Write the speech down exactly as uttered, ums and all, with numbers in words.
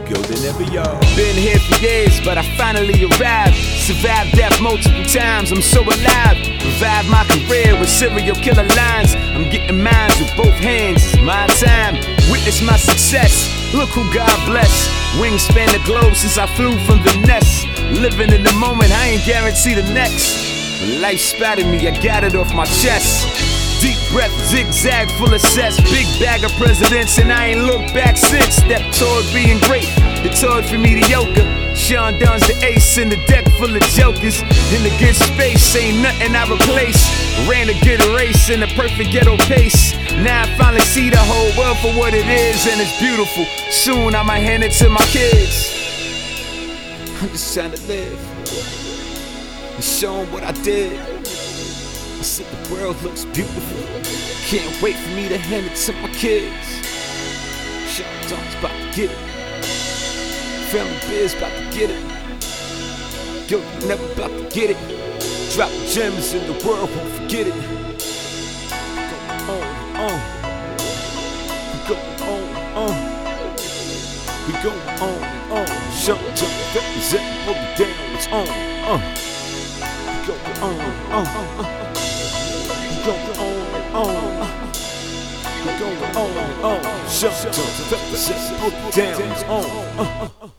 Go to never y'all. Been here for years, but I finally arrived. Survived death multiple times, I'm so alive. Revived my career with serial killer lines. I'm getting mines with both hands, it's my time. Witness my success, look who God bless. Wings span the globe since I flew from the nest. Living in the moment, I ain't guaranteed the next. When life spattered me, I got it off my chest. Deep breath, zigzag, full of cess. Big bag of presidents, and I ain't looked back since. Stepped toward being great, the toward for mediocre. Sean Dunn's the ace in the deck full of jokers. In the good space, ain't nothing I replace. Ran a good race in a perfect ghetto pace. Now I finally see the whole world for what it is, and it's beautiful. Soon I might hand it to my kids. I'm just trying to live and show them what I did. I said the world looks beautiful. Can't wait for me to hand it to my kids. Sean Dunn's about to get it. Family Biz about to get it. Yo, you never about to get it. Drop gems and the world won't forget it. Go on, on. We go on, on. We go on and on. Sean Dunn representing what we down. It's on, uh. We go on, on. We go on, on. We go on, on. Sean Dunn representing what we down. It's on, uh.